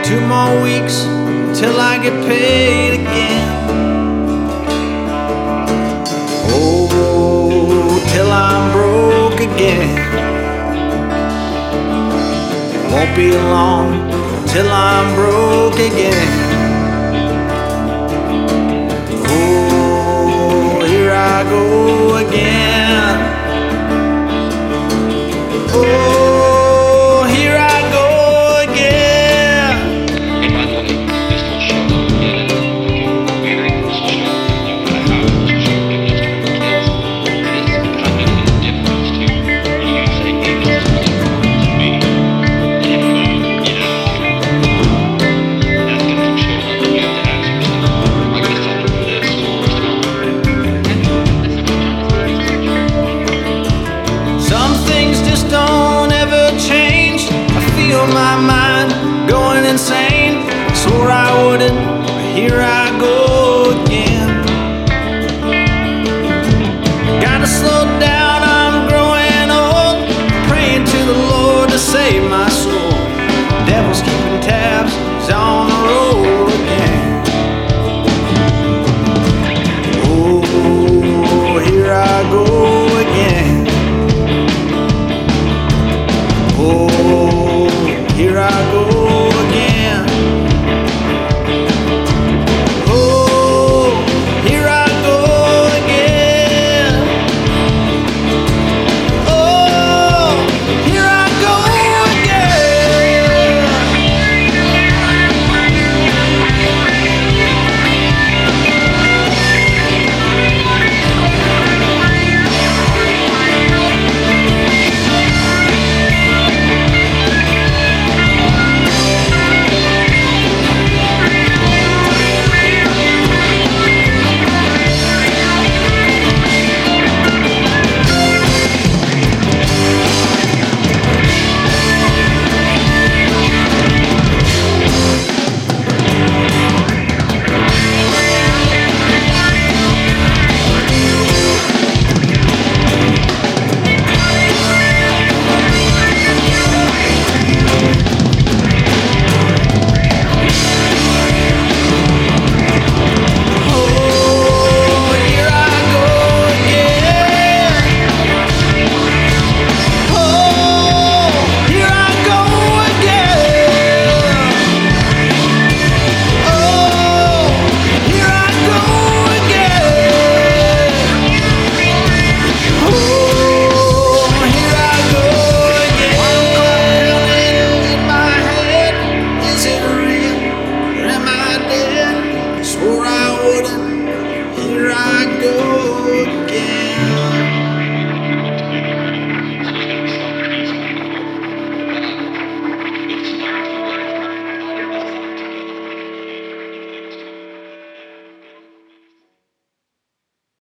2 more weeks till I get paid again. Oh, till I'm broke again. Won't be long till I'm broke again. Oh, here I go again. Oh, here I go again. And by the way, this whole show, we're in this show, you got a house, this show, give this to the kids. It is kind of making a difference to you say, hey, this is important to me. And, you know, that's the new show that you have to ask yourself, am I going to sign up for this? Some things just don't ever change. I feel my mind going insane. Swore I wouldn't, but here I go again. Gotta slow down, I'm growing old. Praying to the Lord to save my soul. Devil's keeping tabs, he's on the road again. Oh, here I go again. Oh,